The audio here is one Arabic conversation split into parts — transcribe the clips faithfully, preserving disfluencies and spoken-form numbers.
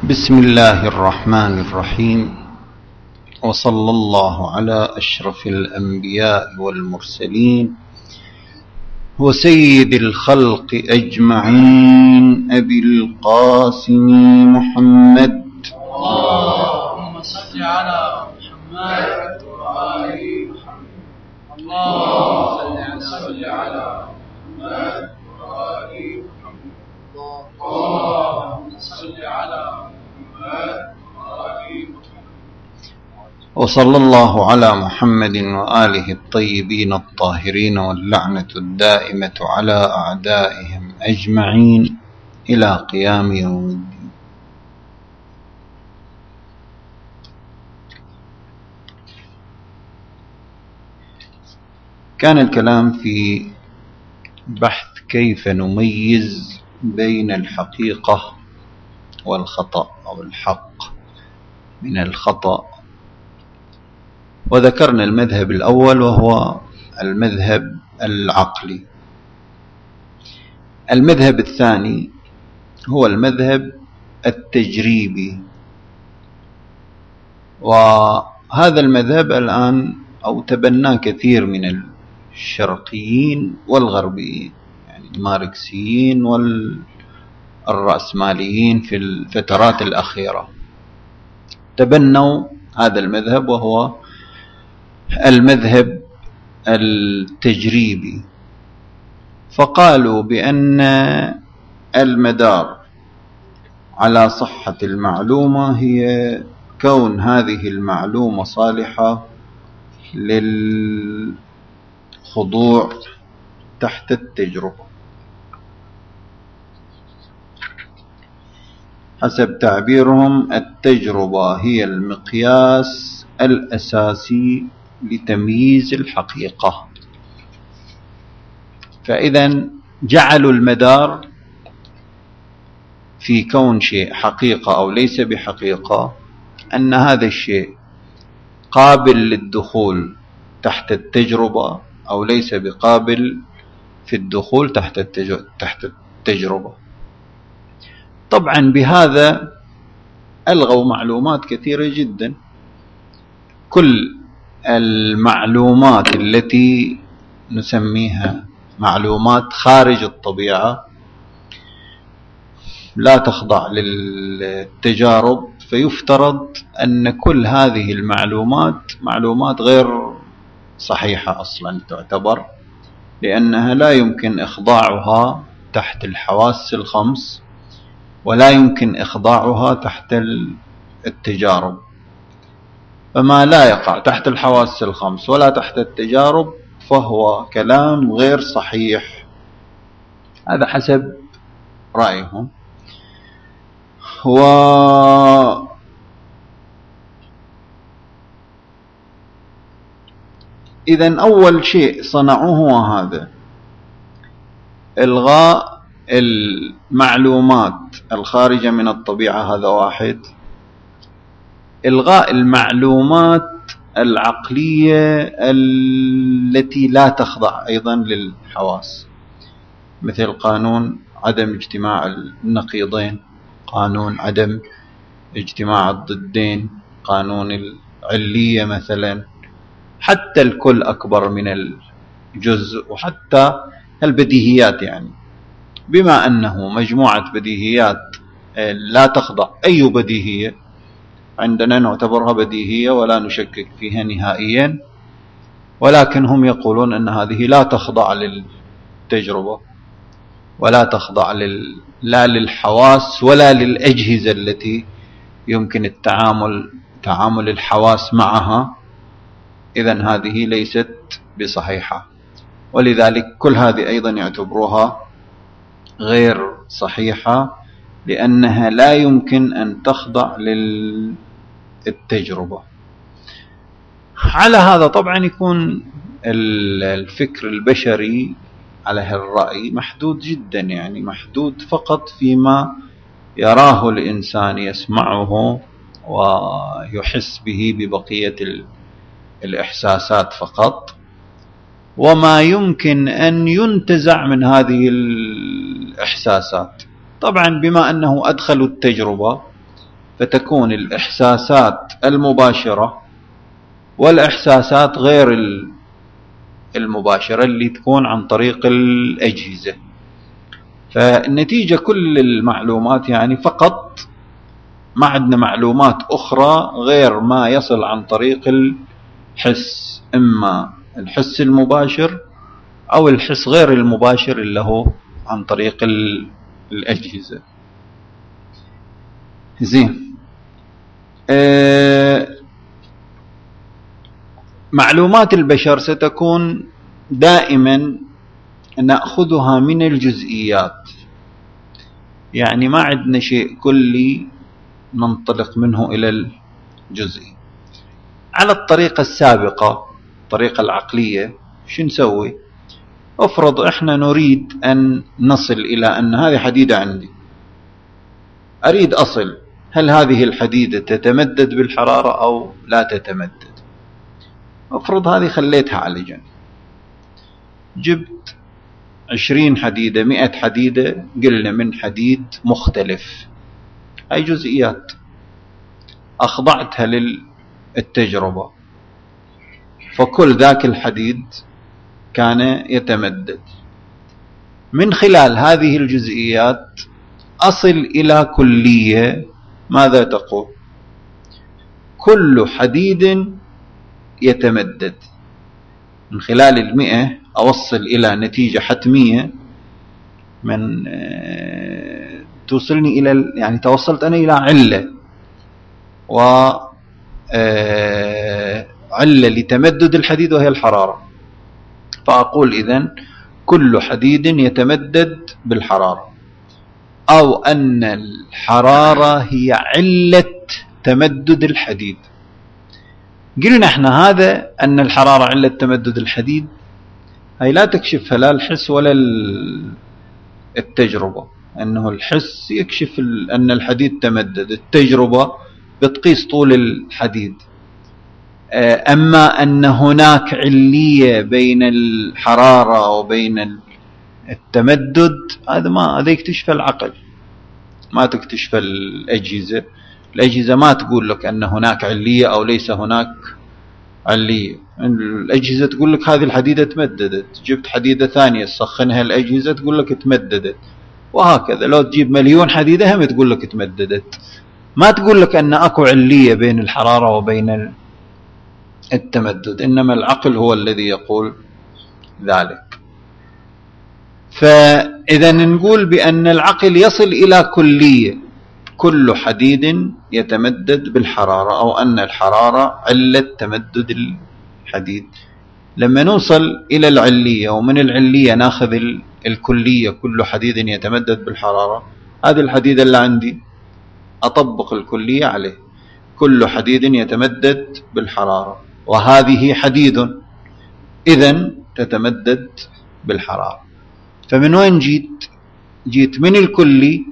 بسم الله الرحمن الرحيم، وصلى الله على أشرف الأنبياء والمرسلين وسيد الخلق أجمعين أبي القاسم محمد. اللهم صل على محمد وآل محمد. اللهم صل على محمد وآل محمد. اللهم صل على محمد وآل محمد. وصلى الله على محمد وآله الطيبين الطاهرين، واللعنة الدائمة على أعدائهم أجمعين إلى قيام يوم الدين. كان الكلام في بحث كيف نميز بين الحقيقة والخطأ أو الحق من الخطأ، وذكرنا المذهب الأول وهو المذهب العقلي. المذهب الثاني هو المذهب التجريبي، وهذا المذهب الآن أو تبناه كثير من الشرقيين والغربيين، يعني الماركسيين والرأسماليين في الفترات الأخيرة تبنوا هذا المذهب، وهو المذهب التجريبي. فقالوا بأن المدار على صحة المعلومة هي كون هذه المعلومة صالحة للخضوع تحت التجربة، حسب تعبيرهم التجربة هي المقياس الأساسي لتمييز الحقيقة. فإذا جعلوا المدار في كون شيء حقيقة أو ليس بحقيقة أن هذا الشيء قابل للدخول تحت التجربة أو ليس بقابل في الدخول تحت التجربة. طبعا بهذا ألغوا معلومات كثيرة جدا. كل المعلومات التي نسميها معلومات خارج الطبيعة لا تخضع للتجارب، فيفترض أن كل هذه المعلومات معلومات غير صحيحة أصلا تعتبر، لأنها لا يمكن إخضاعها تحت الحواس الخمس، ولا يمكن إخضاعها تحت التجارب. فما لا يقع تحت الحواس الخمس ولا تحت التجارب فهو كلام غير صحيح. هذا حسب رأيهم. و إذن أول شيء صنعوه هو هذا: إلغاء المعلومات الخارجة من الطبيعة، هذا واحد. إلغاء المعلومات العقلية التي لا تخضع أيضا للحواس، مثل قانون عدم اجتماع النقيضين، قانون عدم اجتماع الضدين، قانون العلية مثلا، حتى الكل أكبر من الجزء، وحتى البديهيات. يعني بما أنه مجموعة بديهيات لا تخضع، أي بديهية عندنا نعتبرها بديهية ولا نشكك فيها نهائيا، ولكن هم يقولون أن هذه لا تخضع للتجربة ولا تخضع لل... لا للحواس ولا للأجهزة التي يمكن التعامل تعامل الحواس معها. إذن هذه ليست بصحيحة، ولذلك كل هذه أيضا يعتبروها غير صحيحة، لأنها لا يمكن أن تخضع للتجربة. على هذا طبعا يكون الفكر البشري على هالرأي محدود جدا، يعني محدود فقط فيما يراه الإنسان يسمعه ويحس به ببقية الإحساسات فقط، وما يمكن أن ينتزع من هذه الإحساسات. طبعا بما أنه أدخلوا التجربة فتكون الإحساسات المباشرة والإحساسات غير المباشرة اللي تكون عن طريق الأجهزة. فالنتيجة كل المعلومات يعني فقط ما عندنا معلومات أخرى غير ما يصل عن طريق الحس، إما الحس المباشر أو الحس غير المباشر اللي هو عن طريق الأجهزة. زين. أه معلومات البشر ستكون دائما نأخذها من الجزئيات، يعني ما عندنا شيء كلي ننطلق منه إلى الجزئي. على الطريقة السابقة الطريقة العقلية شو نسوي؟ افرض احنا نريد أن نصل إلى أن هذه حديدة عندي، أريد أصل هل هذه الحديدة تتمدد بالحرارة أو لا تتمدد. افرض هذه خليتها على جنب، جبت عشرين حديدة مئة حديدة قلنا من حديد مختلف، هاي جزئيات، أخضعتها للتجربة، فكل ذاك الحديد كان يتمدد. من خلال هذه الجزئيات أصل إلى كلية، ماذا تقول؟ كل حديد يتمدد. من خلال المئة أوصل إلى نتيجة حتمية من توصلني إلى، يعني توصلت أنا إلى علة، وعلة لتمدد الحديد وهي الحرارة، فأقول إذن كل حديد يتمدد بالحرارة، أو أن الحرارة هي علة تمدد الحديد. قلنا احنا هذا أن الحرارة علة تمدد الحديد، هي لا تكشفها لا الحس ولا التجربة، أنه الحس يكشف أن الحديد تمدد، التجربة بتقيس طول الحديد. أما أن هناك علية بين الحرارة وبين التمدد، هذا ما هذا يكتشف العقل، ما تكتشف الأجهزة. الأجهزة ما تقول لك أن هناك علية أو ليس هناك علية، الأجهزة تقول لك هذه الحديدة تمددت، جبت حديدة ثانية تسخنها الأجهزة تقول لك تمددت، وهكذا. لو تجيب مليون حديدة هم تقول لك تمددت، ما تقول لك أن أكو علية بين الحرارة وبين التمدد، إنما العقل هو الذي يقول ذلك. فإذا نقول بأن العقل يصل إلى كلية، كل حديد يتمدد بالحرارة، أو أن الحرارة علة تمدد الحديد. لما نوصل إلى العلية ومن العلية ناخذ الكلية كل حديد يتمدد بالحرارة، هذه الحديد اللي عندي أطبق الكلية عليه، كل حديد يتمدد بالحرارة، وهذه حديد إذن تتمدد بالحرارة. فمن وين جيت؟ جيت من الكلي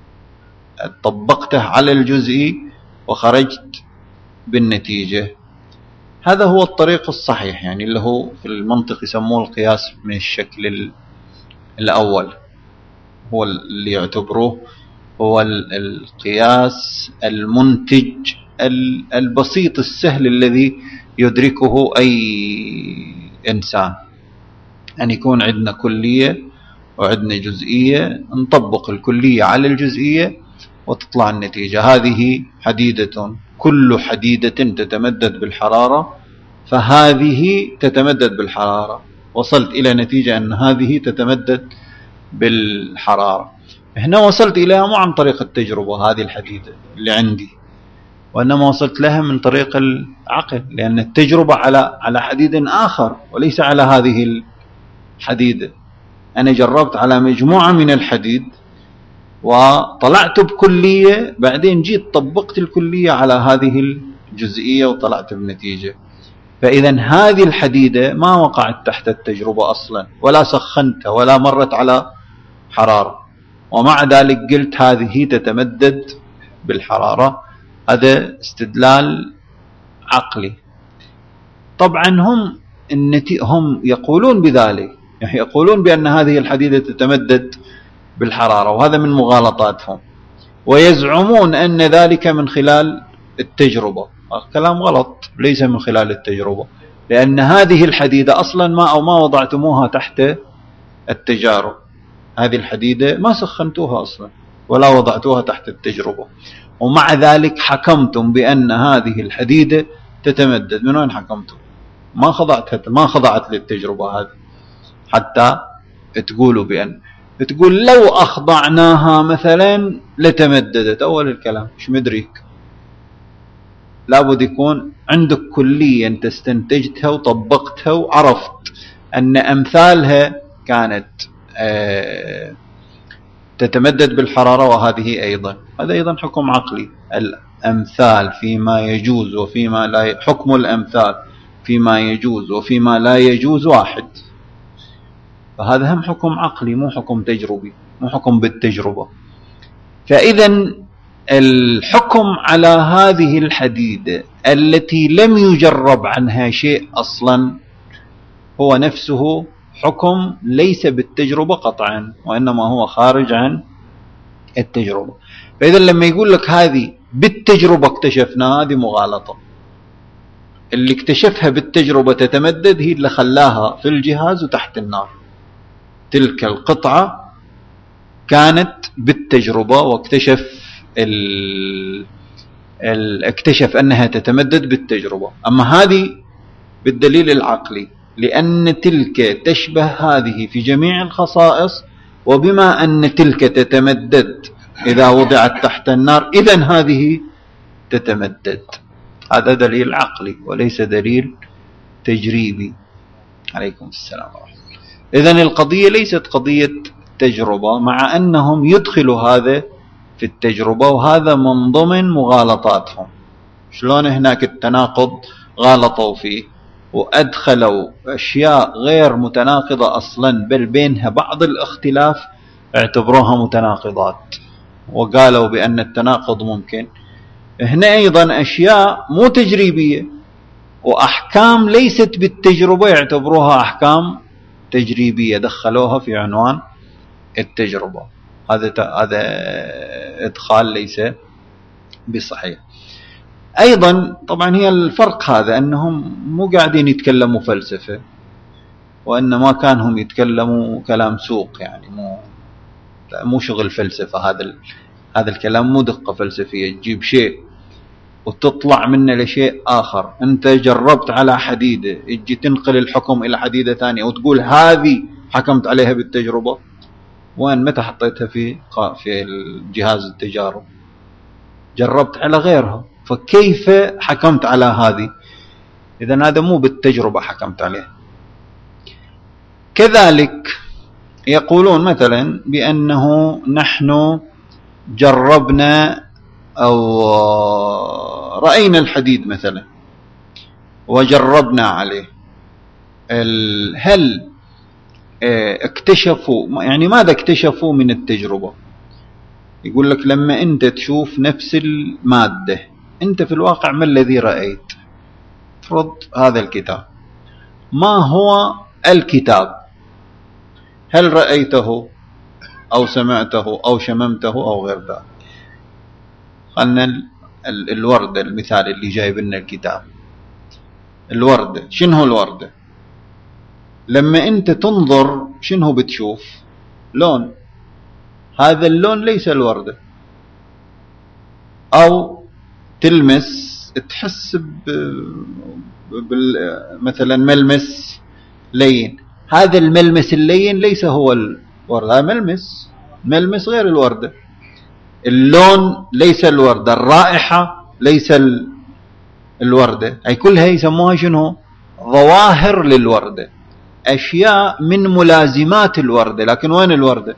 طبقته على الجزئي وخرجت بالنتيجة. هذا هو الطريق الصحيح، يعني اللي هو في المنطق يسموه القياس من الشكل الأول، هو اللي يعتبروه هو القياس المنتج البسيط السهل الذي يدركه أي إنسان، أن يكون عندنا كلية وعندنا جزئية، نطبق الكلية على الجزئية وتطلع النتيجة. هذه حديدة، كل حديدة تتمدد بالحرارة، فهذه تتمدد بالحرارة، وصلت إلى نتيجة أن هذه تتمدد بالحرارة. هنا وصلت إليها مو عن طريق التجربة هذه الحديدة اللي عندي، وإنما وصلت لها من طريق العقل، لأن التجربة على على حديد آخر وليس على هذه الحديدة. أنا جربت على مجموعة من الحديد وطلعت بكلية، بعدين جيت طبقت الكلية على هذه الجزئية وطلعت بنتيجة. فإذا هذه الحديدة ما وقعت تحت التجربة أصلا، ولا سخنتها ولا مرت على حرارة، ومع ذلك قلت هذه تتمدد بالحرارة. هذا استدلال عقلي. طبعا هم النتي... هم يقولون بذلك، يعني يقولون بأن هذه الحديدة تتمدد بالحرارة، وهذا من مغالطاتهم. ويزعمون أن ذلك من خلال التجربة. كلام غلط، ليس من خلال التجربة، لأن هذه الحديدة أصلا ما أو ما وضعتموها تحت التجارب. هذه الحديدة ما سخنتوها أصلا ولا وضعتوها تحت التجربة، ومع ذلك حكمتم بأن هذه الحديدة تتمدد. من وين حكمتم؟ ما خضعت ما خضعت للتجربة هذه حتى تقولوا بأن تقول لو أخضعناها مثلا لتمددت. أول الكلام إيش مدريك؟ لابد يكون عندك كلية أنت استنتجتها وطبقتها وعرفت أن أمثالها كانت آه تتمدد بالحرارة، وهذه أيضا هذا أيضا حكم عقلي. الأمثال فيما يجوز وفيما لا ي... حكم الأمثال فيما يجوز وفيما لا يجوز واحد، فهذا هم حكم عقلي مو حكم تجربي، مو حكم بالتجربة. فإذا الحكم على هذه الحديدة التي لم يجرب عنها شيء أصلا هو نفسه حكم ليس بالتجربة قطعا، وإنما هو خارج عن التجربة. فإذا لما يقول لك هذه بالتجربة اكتشفناها، هذه مغالطة. اللي اكتشفها بالتجربة تتمدد هي اللي خلاها في الجهاز وتحت النار. تلك القطعة كانت بالتجربة واكتشف ال... ال... اكتشف أنها تتمدد بالتجربة. أما هذه بالدليل العقلي، لأن تلك تشبه هذه في جميع الخصائص، وبما أن تلك تتمدد إذا وضعت تحت النار إذن هذه تتمدد. هذا دليل عقلي وليس دليل تجريبي. عليكم السلام ورحمة الله. إذن القضية ليست قضية تجربة، مع أنهم يدخلوا هذا في التجربة، وهذا من ضمن مغالطاتهم. شلون هناك التناقض غالطوا فيه وأدخلوا أشياء غير متناقضة أصلا، بل بينها بعض الاختلاف اعتبروها متناقضات وقالوا بأن التناقض ممكن. هنا أيضا أشياء مو تجريبية وأحكام ليست بالتجربة يعتبروها أحكام تجريبية، دخلوها في عنوان التجربة. هذا هذا إدخال ليس بصحيح. أيضا طبعا هي الفرق هذا أنهم مو قاعدين يتكلموا فلسفة، وإنما كانهم يتكلموا كلام سوق، يعني مو مو شغل فلسفة. هذا هذا الكلام مو دقة فلسفية تجيب شيء وتطلع منه لشيء آخر. أنت جربت على حديدة، تجي تنقل الحكم إلى حديدة ثانية وتقول هذه حكمت عليها بالتجربة. وين متى حطيتها في في الجهاز التجارب؟ جربت على غيرها، فكيف حكمت على هذه؟ إذن هذا مو بالتجربة حكمت عليه. كذلك يقولون مثلا بأنه نحن جربنا أو رأينا الحديد مثلا وجربنا عليه، هل اكتشفوا يعني ماذا اكتشفوا من التجربة؟ يقول لك لما أنت تشوف نفس المادة أنت في الواقع ما الذي رأيت؟ فرض هذا الكتاب، ما هو الكتاب؟ هل رأيته أو سمعته أو شممته أو غير ذلك؟ خلنا الوردة المثال اللي جايب لنا الكتاب. الوردة شنو هو الوردة؟ لما أنت تنظر شنو بتشوف؟ لون. هذا اللون ليس الوردة. أو تلمس تحس مثلا ملمس لين، هذا الملمس اللين ليس هو الوردة، ملمس ملمس غير الوردة. اللون ليس الوردة، الرائحة ليس الوردة. أي كلها يسموها شنو؟ ظواهر للوردة، أشياء من ملازمات الوردة. لكن وين الوردة؟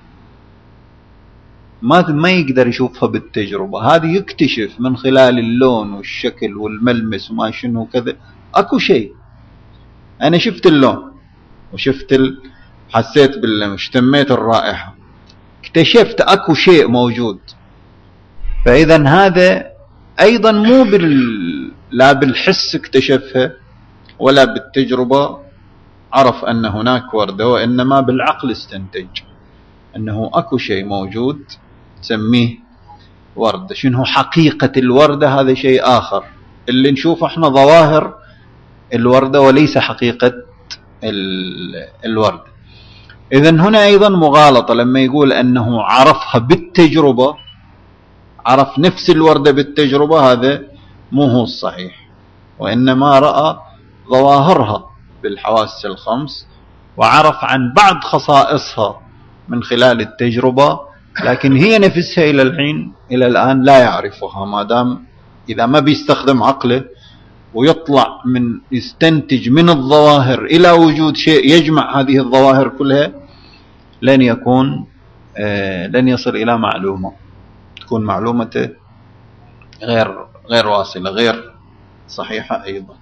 ما ما يقدر يشوفها بالتجربة. هذه يكتشف من خلال اللون والشكل والملمس وما شنو كذا. أكو شيء أنا شفت اللون وشفت ال... حسيت باللمس، اشتميت الرائحة، اكتشفت أكو شيء موجود. فإذا هذا أيضا مو بال... لا بالحس اكتشفها ولا بالتجربة عرف أن هناك وردة، وإنما بالعقل استنتج أنه أكو شيء موجود تسميه وردة. شنو حقيقة الوردة؟ هذا شيء آخر، اللي نشوف احنا ظواهر الوردة وليس حقيقة الوردة. إذن هنا أيضا مغالطة لما يقول أنه عرفها بالتجربة، عرف نفس الوردة بالتجربة، هذا مو هو الصحيح، وإنما رأى ظواهرها بالحواس الخمس وعرف عن بعض خصائصها من خلال التجربة، لكن هي نفسها إلى الحين إلى الآن لا يعرفها. ما دام إذا ما بيستخدم عقله ويطلع من يستنتج من الظواهر إلى وجود شيء يجمع هذه الظواهر كلها، لن يكون آه لن يصل إلى معلومة، تكون معلومته غير غير واصلة، غير صحيحة أيضا.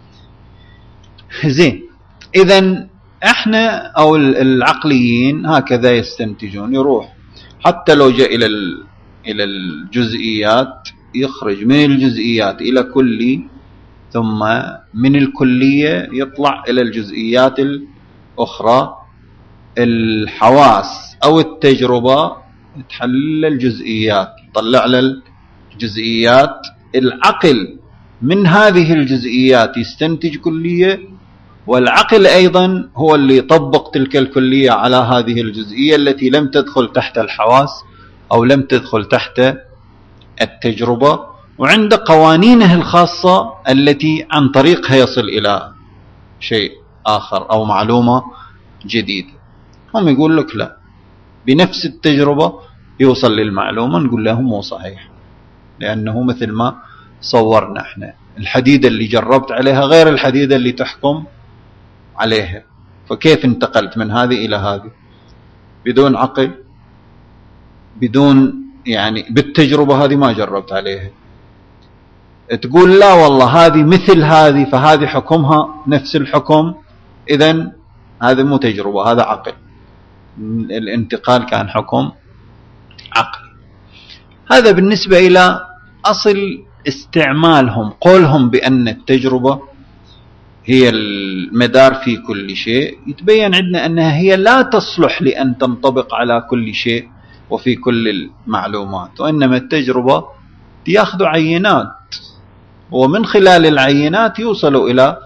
زين، إذن احنا أو العقليين هكذا يستنتجون، يروح حتى لو جاء إلى إلى الجزئيات يخرج من الجزئيات إلى كلي، ثم من الكلية يطلع إلى الجزئيات الأخرى. الحواس أو التجربة تحلل الجزئيات، تطلع للجزئيات. العقل من هذه الجزئيات يستنتج كلية، والعقل أيضا هو اللي يطبق تلك الكلية على هذه الجزئية التي لم تدخل تحت الحواس أو لم تدخل تحت التجربة، وعند قوانينه الخاصة التي عن طريقها يصل إلى شيء آخر أو معلومة جديدة. هم يقول لك لا، بنفس التجربة يوصل للمعلومة، نقول لهم مو صحيح، لأنه مثل ما صورنا احنا الحديدة اللي جربت عليها غير الحديدة اللي تحكم عليها، فكيف انتقلت من هذه إلى هذه بدون عقل، بدون يعني بالتجربة هذه ما جربت عليها. تقول لا والله هذه مثل هذه، فهذه حكمها نفس الحكم، إذن هذا مو تجربة، هذا عقل. الانتقال كان حكم عقلي. هذا بالنسبة إلى أصل استعمالهم، قولهم بأن التجربة هي المدار في كل شيء. يتبين عندنا أنها هي لا تصلح لأن تنطبق على كل شيء وفي كل المعلومات، وإنما التجربة يأخذوا عينات، ومن خلال العينات يوصلوا إلى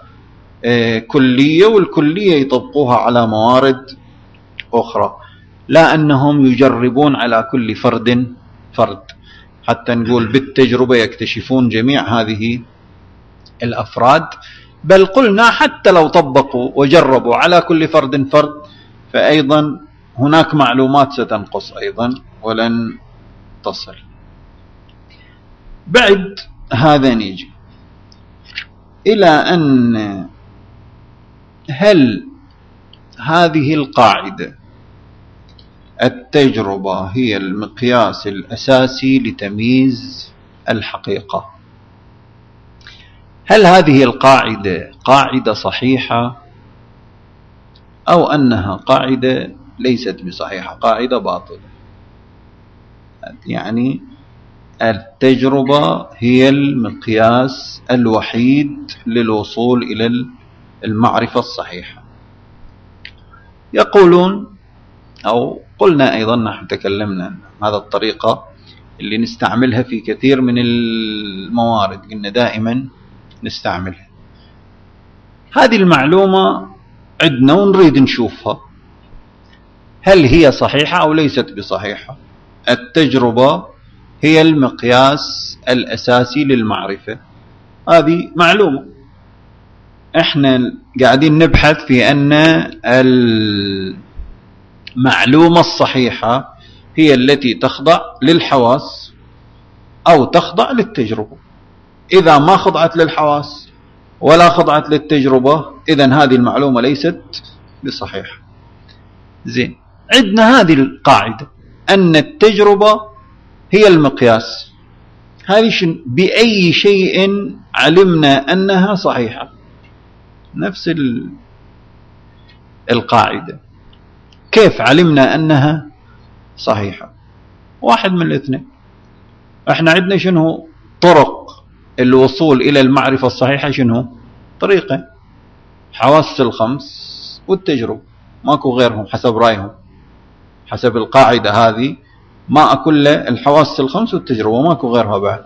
كلية، والكلية يطبقوها على موارد أخرى، لا أنهم يجربون على كل فرد فرد حتى نقول بالتجربة يكتشفون جميع هذه الأفراد. بل قلنا حتى لو طبقوا وجربوا على كل فرد فرد، فأيضا هناك معلومات ستنقص أيضا ولن تصل. بعد هذا نيجي إلى أن هل هذه القاعدة التجربة هي المقياس الأساسي لتمييز الحقيقة، هل هذه القاعدة قاعدة صحيحة أو أنها قاعدة ليست بصحيحة، قاعدة باطلة؟ يعني التجربة هي المقياس الوحيد للوصول إلى المعرفة الصحيحة. يقولون أو قلنا أيضا، نحن تكلمنا عن هذا الطريقة اللي نستعملها في كثير من الموارد، قلنا دائما نستعملها. هذه المعلومة عندنا ونريد نشوفها هل هي صحيحة أو ليست بصحيحة. التجربة هي المقياس الأساسي للمعرفة، هذه معلومة. احنا قاعدين نبحث في أن المعلومة الصحيحة هي التي تخضع للحواس أو تخضع للتجربة. إذا ما خضعت للحواس ولا خضعت للتجربة، إذن هذه المعلومة ليست بصحيحة. زين، عندنا هذه القاعدة أن التجربة هي المقياس. هذه بأي شيء علمنا أنها صحيحة، نفس القاعدة. كيف علمنا أنها صحيحة؟ واحد من الاثنين. احنا عندنا شنو طرق الوصول إلى المعرفة الصحيحة؟ شنو طريقة؟ حواس الخمس والتجربة، ماكو غيرهم حسب رأيهم، حسب القاعدة هذه ما أكل الحواس الخمس والتجربة، ماكو غيرها بعد.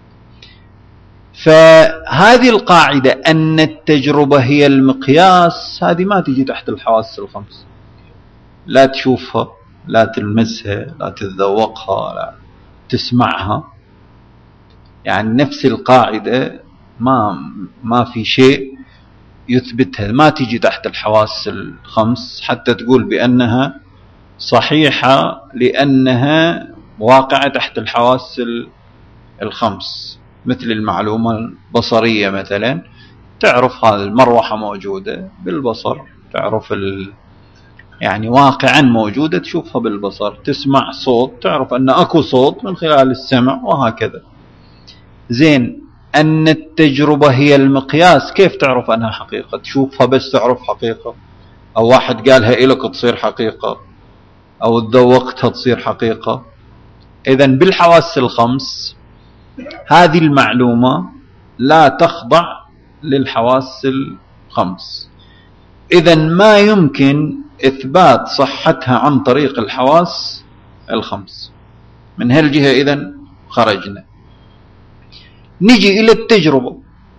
فهذه القاعدة أن التجربة هي المقياس، هذه ما تجي تحت الحواس الخمس، لا تشوفها، لا تلمسها، لا تتذوقها، لا تسمعها. يعني نفس القاعدة ما ما في شيء يثبتها، ما تجي تحت الحواس الخمس حتى تقول بأنها صحيحة لأنها واقعة تحت الحواس الخمس. مثل المعلومة البصرية مثلا، تعرف هذه المروحة موجودة بالبصر، تعرف ال... يعني واقعا موجودة تشوفها بالبصر. تسمع صوت تعرف أن أكو صوت من خلال السمع، وهكذا. زين، أن التجربة هي المقياس، كيف تعرف أنها حقيقة؟ تشوفها بس تعرف حقيقة، أو واحد قالها إلك تصير حقيقة، أو تذوقتها تصير حقيقة. إذن بالحواس الخمس هذه المعلومة لا تخضع للحواس الخمس، إذن ما يمكن إثبات صحتها عن طريق الحواس الخمس. من هالجهة إذن خرجنا. نجي إلى التجربة.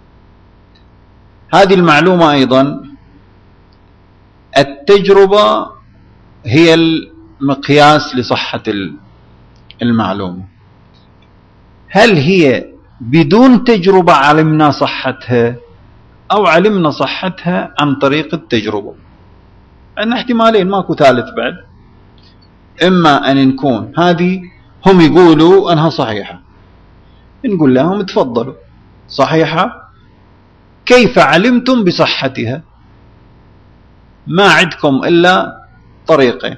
هذه المعلومة أيضا، التجربة هي المقياس لصحة المعلومة. هل هي بدون تجربة علمنا صحتها، أو علمنا صحتها عن طريق التجربة؟ عندنا احتمالين، ماكو ثالث بعد. إما أن نكون هذه هم يقولوا أنها صحيحة، نقول لهم تفضلوا صحيحة، كيف علمتم بصحتها؟ ما عندكم إلا طريقين.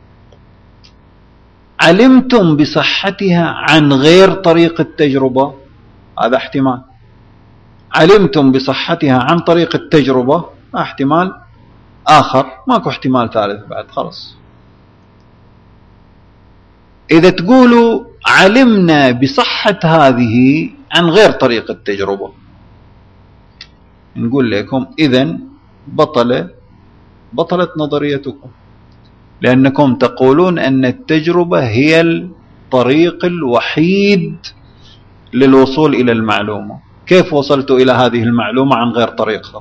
علمتم بصحتها عن غير طريق التجربة، هذا احتمال. علمتم بصحتها عن طريق التجربة، احتمال آخر، ماكو احتمال ثالث بعد، خلاص. إذا تقولوا علمنا بصحة هذه عن غير طريق التجربة، نقول لكم إذن بطل بطلت نظريتكم، لأنكم تقولون أن التجربة هي الطريق الوحيد للوصول إلى المعلومة. كيف وصلتوا إلى هذه المعلومة عن غير طريقها؟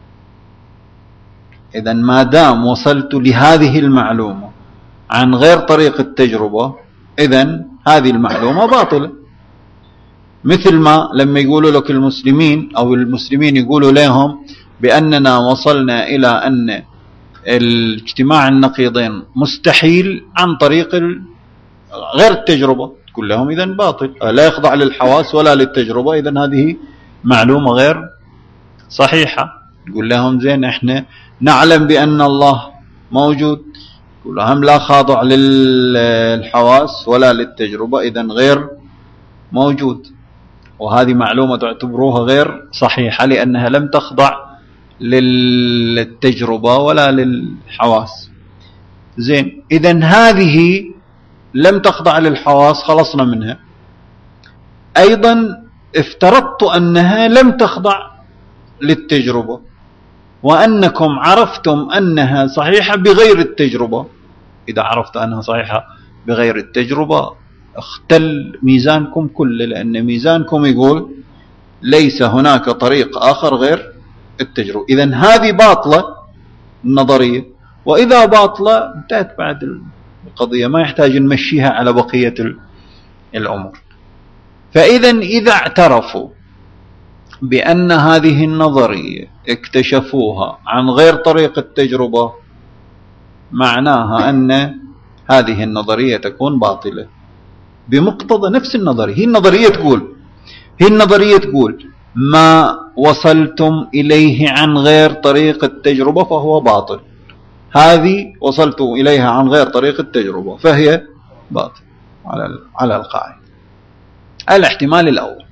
إذن ما دام وصلت لهذه المعلومة عن غير طريق التجربة، إذن هذه المعلومة باطلة. مثل ما لما يقولوا لك المسلمين، أو المسلمين يقولوا لهم بأننا وصلنا إلى أن الاجتماع النقيضين مستحيل عن طريق غير التجربة، تقول لهم إذن باطل، لا يخضع للحواس ولا للتجربة، إذن هذه معلومة غير صحيحة. تقول لهم زين، احنا نعلم بأن الله موجود، تقول لهم لا خاضع للحواس ولا للتجربة، إذن غير موجود، وهذه معلومة تعتبروها غير صحيحة لأنها لم تخضع للتجربة ولا للحواس. زين، إذن هذه لم تخضع للحواس، خلصنا منها. أيضا افترضت أنها لم تخضع للتجربة، وأنكم عرفتم أنها صحيحة بغير التجربة. إذا عرفت أنها صحيحة بغير التجربة اختل ميزانكم كله، لأن ميزانكم يقول ليس هناك طريق آخر غير التجربة. إذن هذه باطلة النظرية، وإذا باطلة انتهت بعد القضية، ما يحتاج نمشيها على بقية الأمور. فإذا إذا اعترفوا بأن هذه النظرية اكتشفوها عن غير طريق التجربة، معناها أن هذه النظرية تكون باطلة بمقتضى نفس النظرية. هي النظرية تقول هي النظرية تقول ما وصلتم إليه عن غير طريق التجربة فهو باطل، هذه وصلتم إليها عن غير طريق التجربة فهي باطل على على القاعدة. الاحتمال الأول.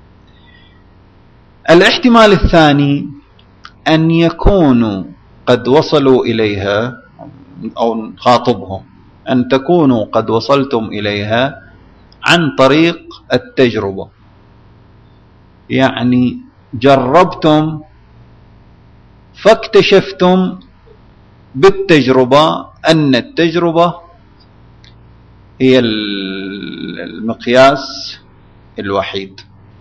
الاحتمال الثاني أن يكونوا قد وصلوا إليها، أو نخاطبهم أن تكونوا قد وصلتم إليها عن طريق التجربة، يعني جربتم فاكتشفتم بالتجربة أن التجربة هي المقياس الوحيد.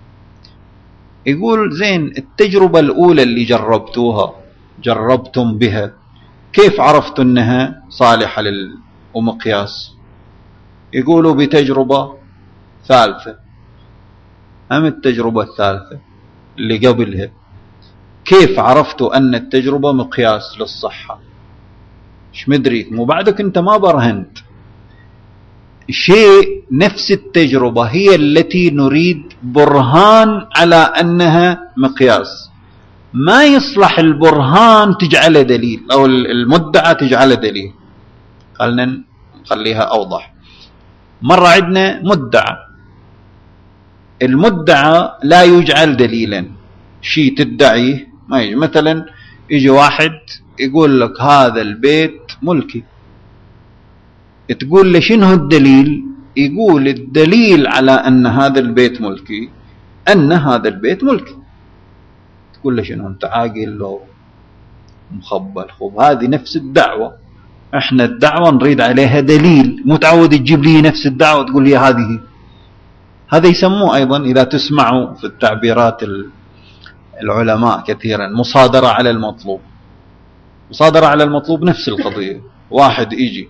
يقول زين التجربة الأولى اللي جربتوها جربتم بها كيف عرفتوا أنها صالحة للمقياس؟ يقولوا بتجربة ثالثة. أم التجربة الثالثة اللي قبلها كيف عرفتوا أن التجربة مقياس للصحة؟ مش مدري، مو بعدك أنت ما برهنت شيء. نفس التجربة هي التي نريد برهان على أنها مقياس. ما يصلح البرهان تجعله دليل أو المدعى تجعله دليل. خلنا نخليها أوضح. مرة عندنا مدعى، المدعى لا يجعل دليلا. شيء تدعيه ما يجي. مثلا يجي واحد يقول لك هذا البيت ملكي، تقول له شنو الدليل؟ يقول الدليل على أن هذا البيت ملكي أن هذا البيت ملكي. تقول له شنو أنت عاقل لو مخبل؟ خب هذه نفس الدعوة. احنا الدعوة نريد عليها دليل، متعود تجيب لي نفس الدعوة تقول لي هذه. هذا يسموه أيضا إذا تسمعوا في التعبيرات العلماء كثيرا مصادرة على المطلوب. مصادرة على المطلوب نفس القضية. واحد يجي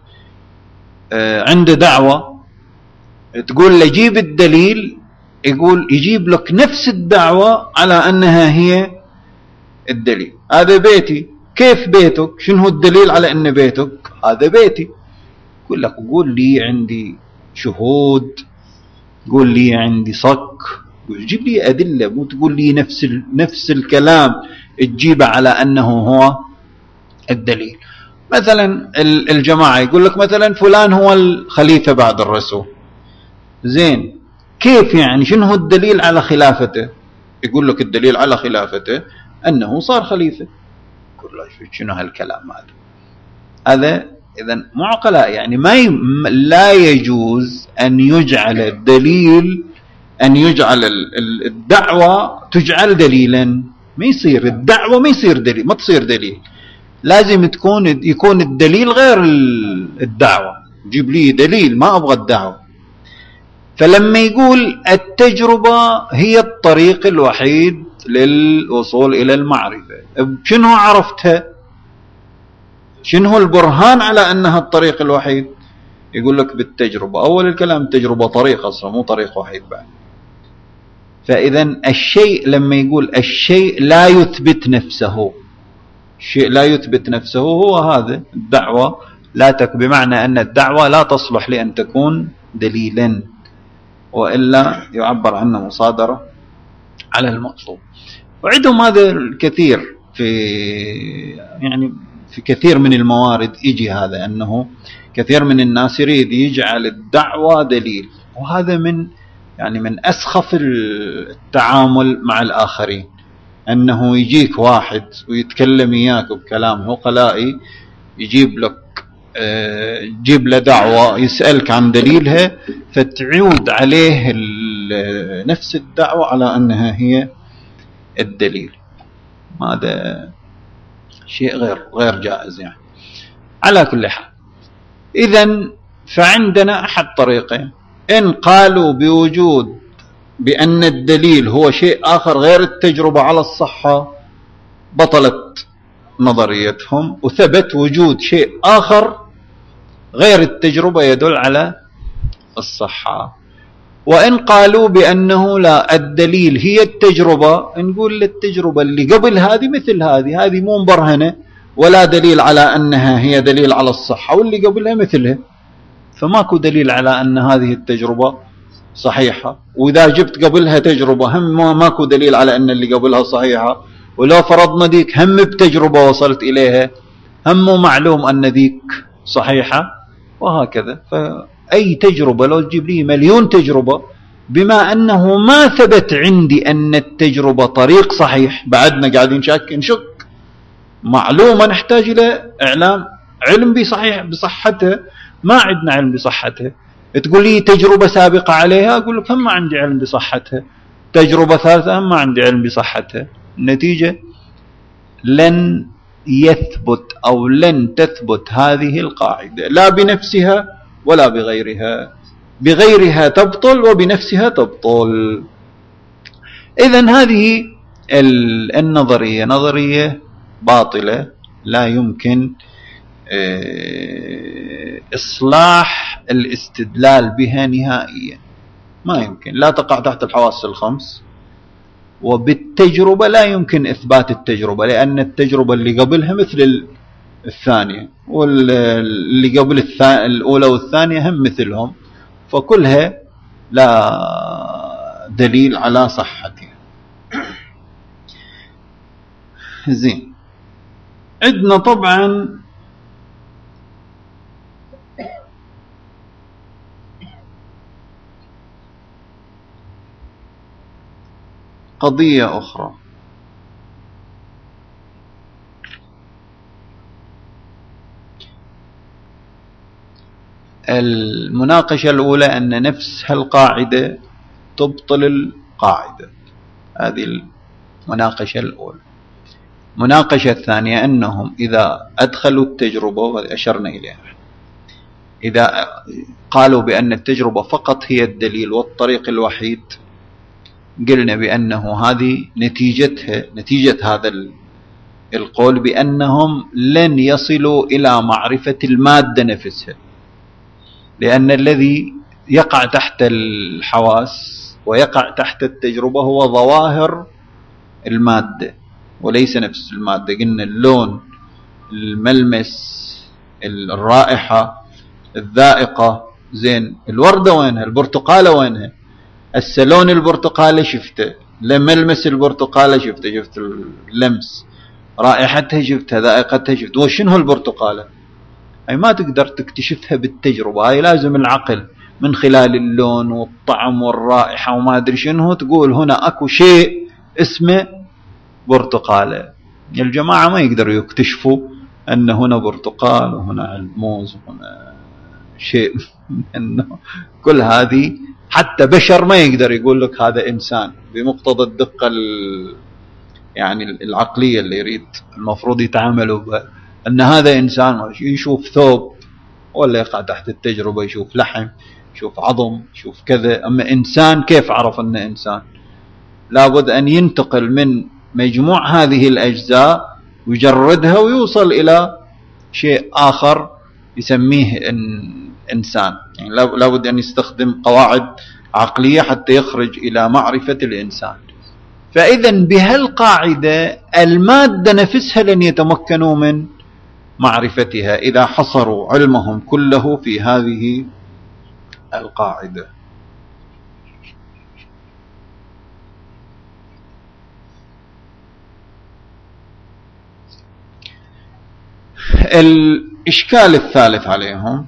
عنده دعوة تقول له جيب الدليل، يقول يجيب لك نفس الدعوة على أنها هي الدليل. هذا بيتي. كيف بيتك؟ شنو الدليل على أن بيتك؟ هذا بيتي. يقول لك قول لي عندي شهود، قول لي عندي صك، جيب لي أدلة، مو تقول لي نفس نفس الكلام تجيبه على أنه هو الدليل. مثلا الجماعة يقول لك مثلا فلان هو الخليفة بعد الرسول. زين كيف يعني؟ شنو الدليل على خلافته؟ يقول لك الدليل على خلافته أنه صار خليفة. يقول له شنو هالكلام هذا؟ هذا إذن معقلاء. يعني ما ي... لا يجوز أن يجعل الدليل أن يجعل الدعوة تجعل دليلا. ما يصير الدعوة ما يصير دليل، ما تصير دليل. لازم تكون يكون الدليل غير الدعوة. جيب لي دليل، ما أبغى الدعوة. فلما يقول التجربة هي الطريق الوحيد للوصول إلى المعرفة، شنو عرفتها؟ شنو البرهان على أنها الطريق الوحيد؟ يقول لك بالتجربة. أول الكلام التجربة طريق أصلا، مو طريق وحيد بعد. فإذا الشيء لما يقول الشيء لا يثبت نفسه، الشيء لا يثبت نفسه هو هذا الدعوة. لا تك بمعنى أن الدعوة لا تصلح لأن تكون دليلا، وإلا يعبر عنه مصادرة على المطلوب. وعندهم هذا الكثير في يعني في كثير من الموارد يجي هذا، أنه كثير من الناس يريد يجعل الدعوة دليل. وهذا من يعني من أسخف التعامل مع الآخرين، أنه يجيك واحد ويتكلم إياك بكلام عقلائي، يجيب لك جيب له دعوة يسألك عن دليلها، فتعود عليه نفس الدعوة على أنها هي الدليل. هذا شيء غير غير جائز يعني. على كل حال، إذن فعندنا أحد طريقين. إن قالوا بوجود بأن الدليل هو شيء آخر غير التجربة على الصحة، بطلت نظريتهم وثبت وجود شيء آخر غير التجربة يدل على الصحة. وإن قالوا بأنه لا، الدليل هي التجربة، نقول للتجربة اللي قبل هذه مثل هذه، هذه مو مبرهنة ولا دليل على أنها هي دليل على الصحة، واللي قبلها مثلها، فماكو دليل على أن هذه التجربة صحيحة. وإذا جبت قبلها تجربة هم ماكو دليل على أن اللي قبلها صحيحة. ولو فرضنا ديك هم بتجربة وصلت إليها، هم معلوم أن ديك صحيحة، وهكذا. فأي تجربة لو تجيب لي مليون تجربة، بما أنه ما ثبت عندي أن التجربة طريق صحيح، بعدنا قاعدين شك نشك، معلومة نحتاج إلى إعلام علم بصحيح بصحتها، ما عندنا علم بصحتها. تقول لي تجربة سابقة عليها، أقول لك هم ما عندي علم بصحتها. تجربة ثالثة هم ما عندي علم بصحتها. النتيجة لن يثبت أو لن تثبت هذه القاعدة لا بنفسها ولا بغيرها، بغيرها تبطل وبنفسها تبطل. إذن هذه النظرية نظرية باطلة، لا يمكن إصلاح الاستدلال بها نهائيا، ما يمكن، لا تقع تحت الحواس الخمس، وبالتجربة لا يمكن إثبات التجربة، لأن التجربة اللي قبلها مثل الثانية، واللي قبل الأولى والثانية هم مثلهم، فكلها لا دليل على صحتها. زين، عندنا طبعا قضية أخرى، المناقشة الأولى أن نفس هالقاعدة تبطل القاعدة، هذه المناقشة الأولى. المناقشة الثانية أنهم إذا أدخلوا التجربة، وأشرنا إليها، إذا قالوا بأن التجربة فقط هي الدليل والطريق الوحيد، قلنا بأنه هذه نتيجتها، نتيجة هذا القول بأنهم لن يصلوا إلى معرفة المادة نفسها، لأن الذي يقع تحت الحواس ويقع تحت التجربة هو ظواهر المادة وليس نفس المادة. قلنا اللون، الملمس، الرائحة، الذائقة. زين، الوردة وينها؟ البرتقالة وينها؟ السلون البرتقالة شفته، لملمس البرتقالة شفته، شفت اللمس، رائحتها شفتها، ذائقتها شفت، وشنو البرتقالة؟ أي ما تقدر تكتشفها بالتجربة، هاي لازم العقل من خلال اللون والطعم والرائحة وما أدري شنو تقول هنا أكو شيء اسمه برتقالة. الجماعة ما يقدروا يكتشفوا أن هنا برتقال وهنا الموز وهنا شيء أنه كل هذه، حتى بشر ما يقدر يقول لك هذا إنسان بمقتضى الدقة يعني العقلية اللي يريد المفروض يتعاملوا بها، أن هذا إنسان. يشوف ثوب ولا يقع تحت التجربة، يشوف لحم، يشوف عظم، يشوف كذا. أما إنسان كيف عرف أنه إنسان؟ لابد أن ينتقل من مجموع هذه الأجزاء ويجردها ويوصل إلى شيء آخر يسميه إنسان. يعني لابد أن يستخدم قواعد عقلية حتى يخرج إلى معرفة الإنسان. فإذا بهالقاعدة المادة نفسها لن يتمكنوا من معرفتها إذا حصروا علمهم كله في هذه القاعدة. الإشكال الثالث عليهم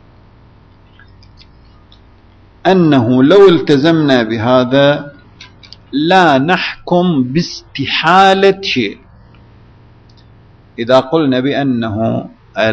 أنه لو التزمنا بهذا لا نحكم باستحالة شيء. إذا قلنا بأنه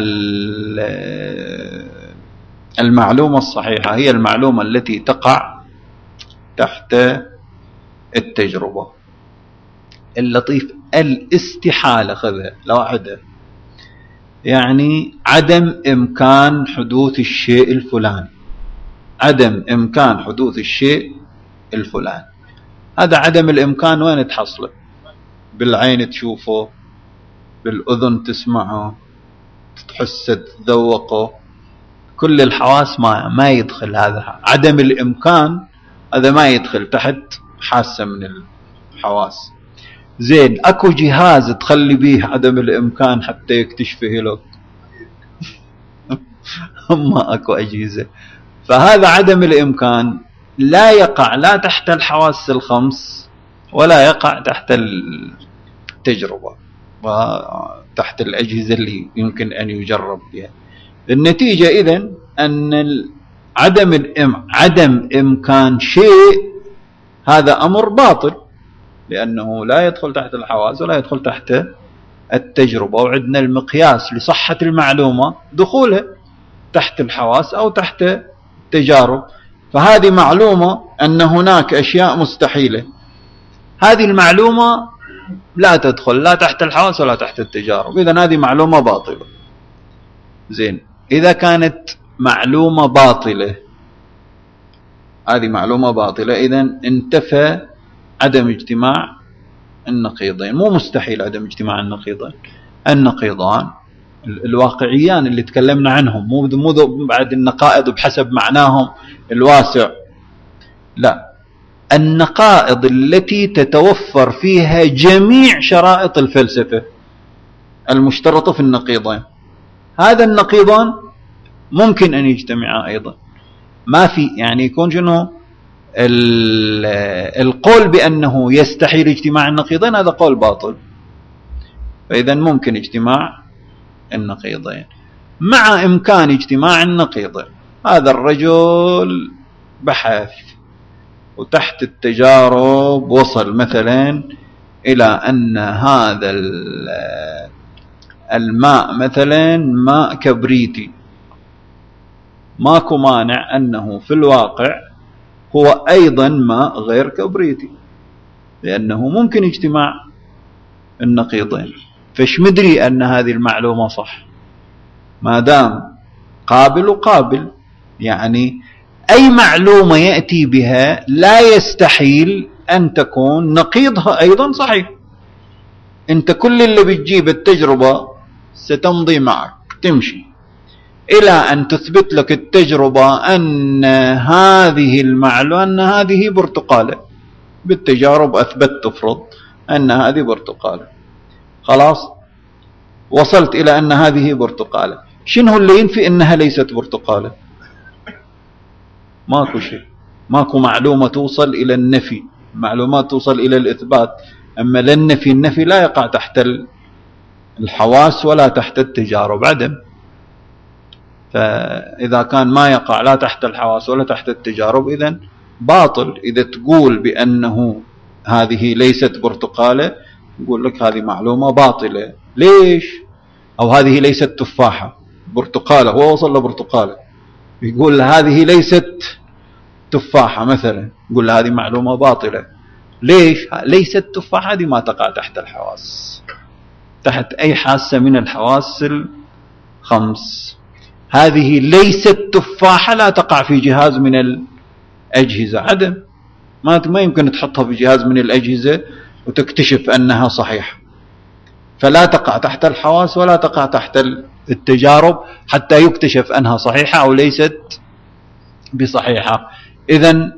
المعلومة الصحيحة هي المعلومة التي تقع تحت التجربة، اللطيف الاستحالة خذها لوحدها، يعني عدم إمكان حدوث الشيء الفلاني، عدم إمكان حدوث الشيء الفلاني. هذا عدم الإمكان وين تحصله؟ بالعين تشوفه، بالأذن تسمعه، تحس تذوقه، كل الحواس ما ما يدخل هذا. عدم الإمكان هذا ما يدخل تحت حاسة من الحواس. زين، أكو جهاز تخلي به عدم الإمكان حتى يكتشفه لك؟ ما أكو أجهزة. فهذا عدم الإمكان لا يقع لا تحت الحواس الخمس ولا يقع تحت التجربة وتحت الأجهزة اللي يمكن أن يجرب بها. النتيجة إذن أن عدم الإم عدم إمكان شيء هذا أمر باطل، لأنه لا يدخل تحت الحواس ولا يدخل تحت التجربة. وعندنا المقياس لصحة المعلومة دخولها تحت الحواس أو تحت التجارب. فهذه معلومة أن هناك أشياء مستحيلة، هذه المعلومة لا تدخل لا تحت الحواس ولا تحت التجارب، إذن هذه معلومة باطلة. زين، إذا كانت معلومة باطلة، هذه معلومة باطلة، إذن انتفى عدم اجتماع النقيضين. مو مستحيل عدم اجتماع النقيضين، النقيضان الواقعيان اللي تكلمنا عنهم، مو مو بعد النقائض بحسب معناهم الواسع، لا، النقائض التي تتوفر فيها جميع شرائط الفلسفة المشترطة في النقيضين، هذا النقيضان ممكن أن يجتمعا أيضا. ما في يعني يكون شنو القول بأنه يستحيل اجتماع النقيضين، هذا قول باطل. فإذا ممكن اجتماع النقيضين مع إمكان اجتماع النقيضين. هذا الرجل بحث وتحت التجارب وصل مثلا إلى أن هذا الماء مثلا ماء كبريتي، ماكو مانع أنه في الواقع هو أيضا ماء غير كبريتي، لأنه ممكن اجتماع النقيضين. فش مدري أن هذه المعلومة صح ما دام قابل وقابل، يعني أي معلومة يأتي بها لا يستحيل أن تكون نقيضها أيضا صحيح. أنت كل اللي بتجيب التجربة ستمضي معك تمشي إلى أن تثبت لك التجربة أن هذه المعلومة أن هذه برتقالة. بالتجارب أثبت تفرض أن هذه برتقالة، خلاص وصلت إلى أن هذه برتقالة. شنو اللي ينفي أنها ليست برتقالة؟ ماكو شيء، ماكو معلومة توصل إلى النفي، معلومات توصل إلى الإثبات. أما للنفي، النفي لا يقع تحت الحواس ولا تحت التجارب، عدم. فإذا كان ما يقع لا تحت الحواس ولا تحت التجارب إذن باطل. إذا تقول بأنه هذه ليست برتقالة، يقول لك هذه معلومة باطلة. ليش؟ أو هذه ليست تفاحة، برتقالة، هو وصل لبرتقالة، يقول هذه ليست تفاحة مثلا، يقول هذه معلومة باطلة. ليش؟ ليست تفاحة، هذه ما تقع تحت الحواس، تحت أي حاسة من الحواس الخمس. هذه ليست تفاحة لا تقع في جهاز من الأجهزة، عدم. ما ما يمكن تحطها في جهاز من الأجهزة وتكتشف أنها صحيحة. فلا تقع تحت الحواس ولا تقع تحت التجارب حتى يكتشف أنها صحيحة أو ليست بصحيحة. إذن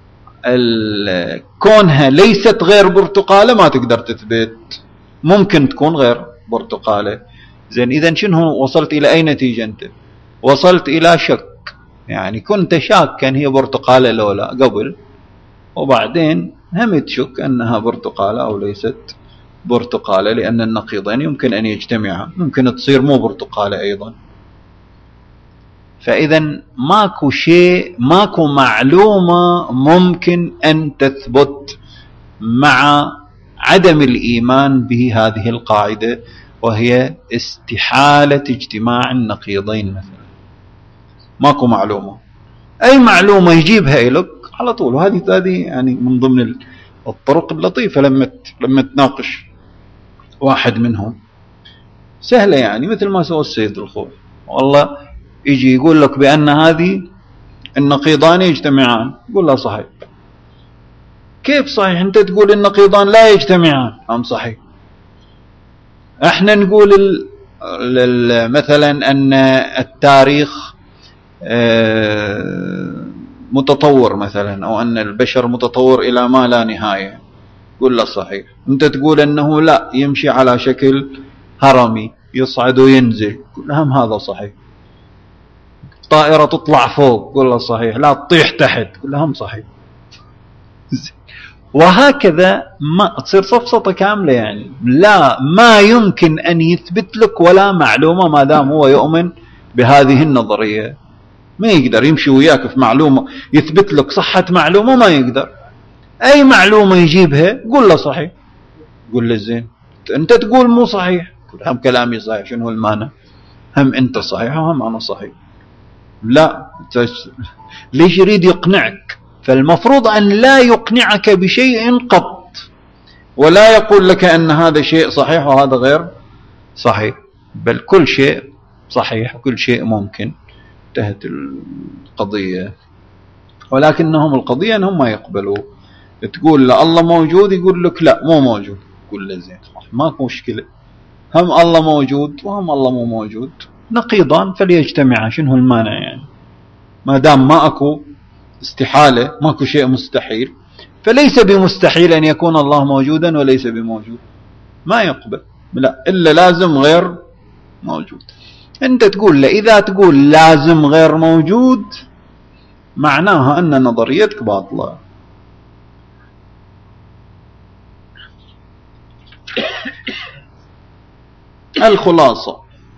كونها ليست غير برتقالة ما تقدر تثبت، ممكن تكون غير برتقالة. زين، إذن شنو وصلت إلى أي نتيجة أنت؟ وصلت إلى شك، يعني كنت شاكا هي برتقالة لو لا قبل، وبعدين هم تشك أنها برتقالة أو ليست برتقالة، لأن النقيضين يمكن أن يجتمعا، ممكن تصير مو برتقالة أيضا. فإذا ماكو شيء، ماكو معلومة ممكن أن تثبت مع عدم الإيمان بهذه القاعدة، وهي استحالة اجتماع النقيضين مثلا. ماكو معلومة، أي معلومة يجيبها إليك على طول. وهذه هذه يعني من ضمن الطرق اللطيفة لما لما تناقش واحد منهم، سهلة يعني، مثل ما سوى السيد الخوي، والله يجي يقول لك بأن هذه النقيضان يجتمعان، يقول له صحيح. كيف صحيح؟ أنت تقول النقيضان لا يجتمعان. أم صحيح. احنا نقول مثلا أن التاريخ متطور مثلا، أو أن البشر متطور إلى ما لا نهاية، قل له صحيح. أنت تقول أنه لا، يمشي على شكل هرمي، يصعد وينزل، قل هم هذا صحيح. طائرة تطلع فوق، قل له صحيح. لا تطيح تحت، قل له هم صحيح. وهكذا ما تصير صفصطة كاملة، يعني لا، ما يمكن أن يثبت لك ولا معلومة ما دام هو يؤمن بهذه النظرية. ما يقدر يمشي وياك في معلومة يثبت لك صحة معلومة، ما يقدر. أي معلومة يجيبها قل له صحيح، قل له زين أنت تقول مو صحيح، هم كلامي صحيح، شنو المانع؟ هم أنت صحيح وهم أنا صحيح. لا، ليش يريد يقنعك؟ فالمفروض أن لا يقنعك بشيء قط، ولا يقول لك أن هذا شيء صحيح وهذا غير صحيح، بل كل شيء صحيح وكل شيء ممكن. انتهت القضية. ولكنهم القضية أنهم ما يقبلوا. تقول لا الله موجود، يقول لك لا مو موجود. يقول له زين ماكو مشكلة، هم الله موجود وهم الله مو موجود، نقيضان فليجتمعا، شنو المانع يعني؟ ما دام ما أكو استحالة، ماكو شيء مستحيل، فليس بمستحيل أن يكون الله موجودا وليس بموجود، ما يقبل، لا إلا لازم غير موجود. أنت تقول له إذا تقول لازم غير موجود معناها أن نظريتك باطلة. الخلاصة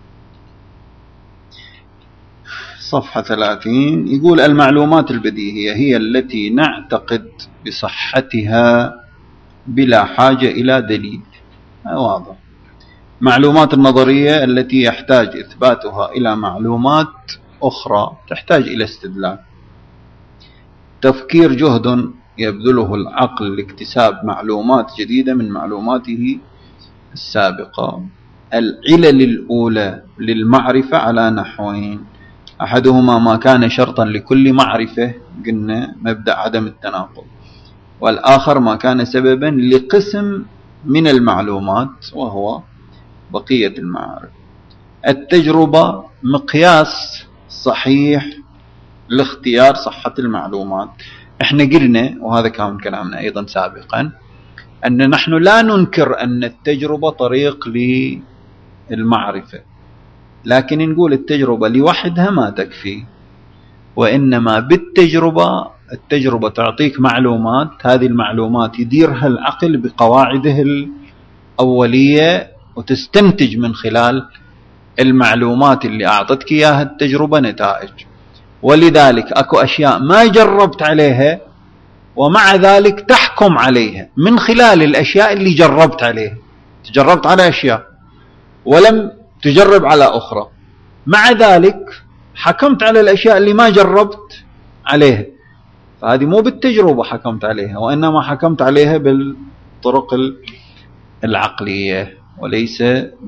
صفحة ثلاثين يقول المعلومات البديهية هي التي نعتقد بصحتها بلا حاجة إلى دليل. واضح. معلومات النظرية التي يحتاج إثباتها إلى معلومات أخرى تحتاج إلى استدلال. تفكير جهد يبذله العقل لاكتساب معلومات جديدة من معلوماته السابقة. العلل الأولى للمعرفة على نحوين: أحدهما ما كان شرطا لكل معرفة، قلنا مبدأ عدم التناقض، والآخر ما كان سببا لقسم من المعلومات وهو بقية المعارف. التجربة مقياس صحيح لاختيار صحة المعلومات. احنا قلنا وهذا كان كلامنا أيضا سابقا أن نحن لا ننكر أن التجربة طريق للمعرفة، لكن نقول التجربة لوحدها ما تكفي، وإنما بالتجربة التجربة تعطيك معلومات، هذه المعلومات يديرها العقل بقواعده الأولية وتستنتج من خلال المعلومات اللي أعطتك إياها التجربة نتائج. ولذلك أكو أشياء ما جربت عليها ومع ذلك تحكم عليها من خلال الأشياء اللي جربت عليها. تجربت على أشياء ولم تجرب على أخرى، مع ذلك حكمت على الأشياء اللي ما جربت عليها، فهذه مو بالتجربة حكمت عليها، وإنما حكمت عليها بالطرق العقلية وليس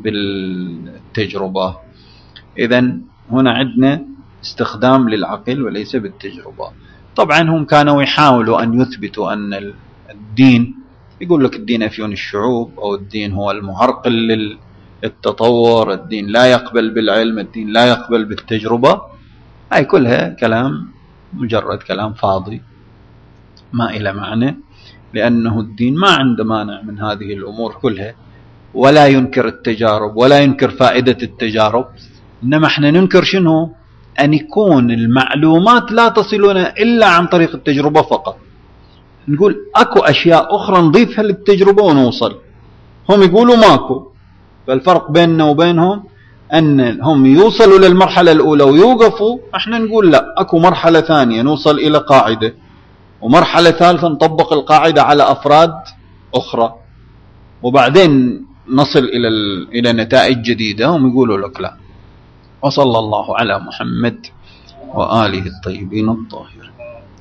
بالتجربة. إذن هنا عندنا استخدام للعقل وليس بالتجربة. طبعا هم كانوا يحاولوا أن يثبتوا أن الدين، يقول لك الدين أفيون الشعوب، أو الدين هو المهرقل للتطور، الدين لا يقبل بالعلم، الدين لا يقبل بالتجربة. هاي كلها كلام مجرد كلام فاضي ما إلى معنى، لأنه الدين ما عنده مانع من هذه الأمور كلها، ولا ينكر التجارب ولا ينكر فائدة التجارب. إنما احنا ننكر شنو؟ أن يكون المعلومات لا تصلنا إلا عن طريق التجربة فقط. نقول أكو أشياء أخرى نضيفها للتجربة ونوصل، هم يقولوا ماكو. فالفرق بيننا وبينهم أن هم يوصلوا للمرحلة الأولى ويوقفوا، احنا نقول لا، أكو مرحلة ثانية نوصل إلى قاعدة، ومرحلة ثالثة نطبق القاعدة على أفراد أخرى، وبعدين نصل إلى إلى نتائج جديدة. هم يقولوا لك لا. وصلى الله على محمد وآله الطيبين الطاهرين.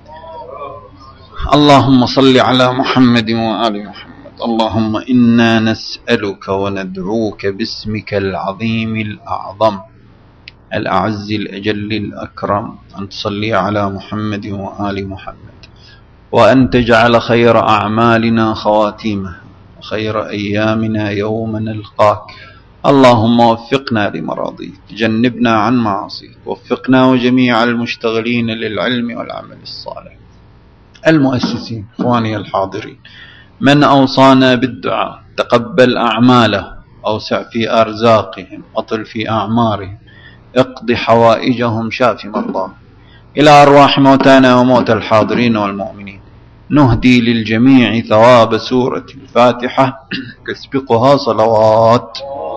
اللهم صل على محمد وآل محمد. اللهم إنا نسألك وندعوك باسمك العظيم الأعظم الأعز الأجل الأكرم أن تصلي على محمد وآل محمد، وأن تجعل خير أعمالنا خواتيمها وخير أيامنا يوم نلقاك. اللهم وفقنا لمراضيك، جنبنا عن معاصيك، وفقنا وجميع المشتغلين للعلم والعمل الصالح. المؤسسين إخواني الحاضرين، من أوصانا بالدعاء تقبل أعماله، أوسع في أرزاقهم، أطل في أعمارهم، اقض حوائجهم، شاف مرضاهم. إلى أرواح موتانا وموتى الحاضرين والمؤمنين نهدي للجميع ثواب سورة الفاتحة تسبقها صلوات.